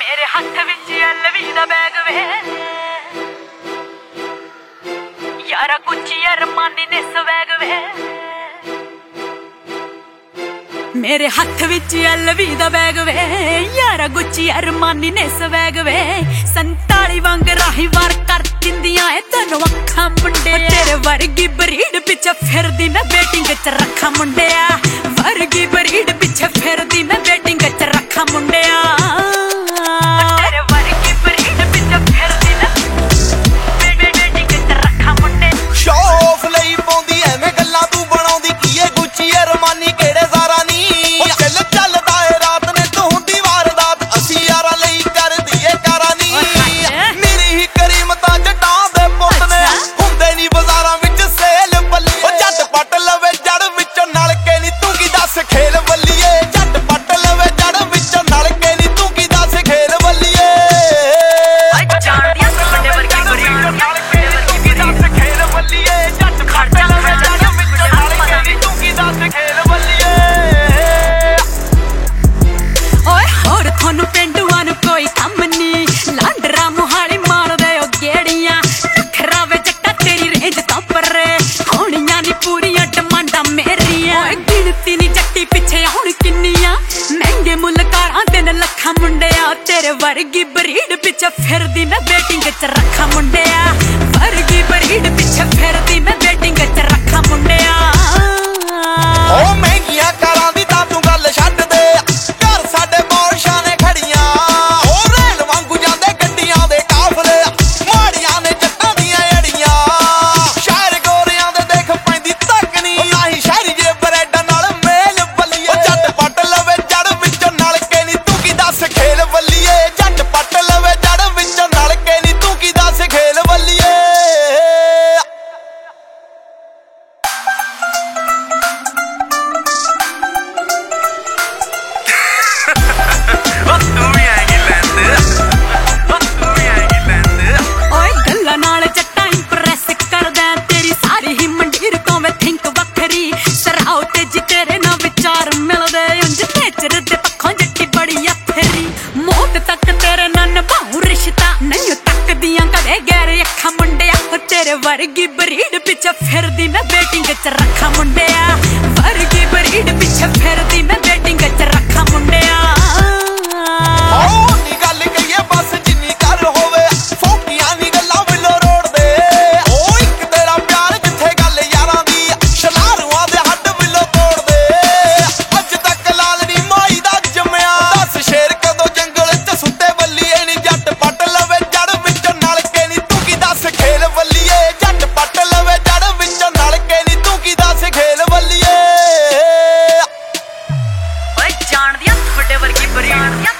मेरे हाथ विच LV दा बैग वे यारा गुच्ची अरमानी ने स्वैग वे मेरे हाथ विच LV दा बैग वे यारा गुच्ची अरमानी ने स्वैग वे 47 वांग राही वार कर दिंदियां ए तैनूं अखां मुंडे तेरे वर्गी बरीड पिछे फिरदी मैं बेटिंग च रखा मुंडिया वर्गी बरीड पिछे फिरदी मैं बेटिंग च रखा मुंडिया तेरे वर्गी बरीड पिछे फिरदी मैं बेटिंग च रखा मुंडे शो ऑफ ਲਈ ਪਾਉਂਦੀ ਐਵੇਂ ਗੱਲਾਂ ਤੂੰ ਬਣਾਉਂਦੀ ਕੀ ਏ ਗੁੱਚੀ ਅਰਮਾਨੀ ਕਿਹੜੇ ਜ਼ਾਰਾ ਨੀ ਉਹ ਚੱਲਦਾ ਏ ਰਾਤ ਨੇ ਤੂੰ ਹੁੰਦੀ ਵਾਰਦਾਤ ਅਸੀਂ ਯਾਰਾਂ ਲਈ ਕਰਦੀ ਏ ਕਾਰਾਂ ਨੀ ਮੇਰੀ ਹੀ ਕਰੀਮਤਾਂ ਜੱਟਾਂ ਦੇ ਪੁੱਤ ਨੇ ਹੁੰਦੇ ਨੀ ਬਾਜ਼ਾਰਾਂ ਵਿੱਚ ਸੇਲ ਬੱਲੀ ਉਹ ਜੱਟ ਪੱਟ ਲਵੇ ਜੜ ਵਿੱਚੋਂ ਨਲਕੇ ਨੀ ਤੂੰ ਕੀ ਦੱਸ ਖੇਲ ਬੱਲੀਏ ਜੱਟ ਪੱਟ ਲਵੇ ਜੜ ਵਿੱਚੋਂ ਨਲਕੇ ਨੀ ਤੂੰ ਕੀ ਦੱਸ ਖੇਲ ਬੱਲੀਏ ਜਾਣਦੀਆਂ ਵੱਡੇ ਵਰਗੀ ਬਰੀਡ तेरे वर्गी बरीड पिछे फिरदी मैं बेटिंग च रखा मुंडिया वर्गी बरीड पिछे फिरदी मैं बेटिंग च रखा मुंडिया ओ महंगियां कारां दी तां तू गल छड्ड दे घर साडे मौरशां ने खड़ियां ओ रेल वांगू जांदे गड्डियां दे काफले माड़ियां ने जट्टां दियां अड़ियां शहर गोरियां दे देख पैंदी तक नी नाही शहरी जे ब्रेडां नाल मेल बल्लीए ओ जट पट लवे जड़ विचों नलके नी तू की दस खेल बल्लीए जट पट लवे जड़ विचों नलके नी तू की दस खेल बल्लीए वर्गी बरीड पिछे फिरदी मैं बेटिंग च रखा मुंडिया वर्गी बरीड पिछे फिरदी मैं बेटिंग च रखा मुंडिया नी गल कहिए बस जिन्नी कर होवे फोकियां नी गल्लां विलो रोड दे ओ इक तेरा प्यार जिथे गल यारां दी शलारूआं दे हड्ड विलो तोड़ दे अज तक लालनी माई दा जम्मिया दस शेर कदों जंगल च सुते बल्लीए नी जट पट लवे जड़ विचों नलके नी तू की दस खेल बल्लीए जान दिया ਵੱਡੇ ਵਰਗੀ ਬਰੀਡ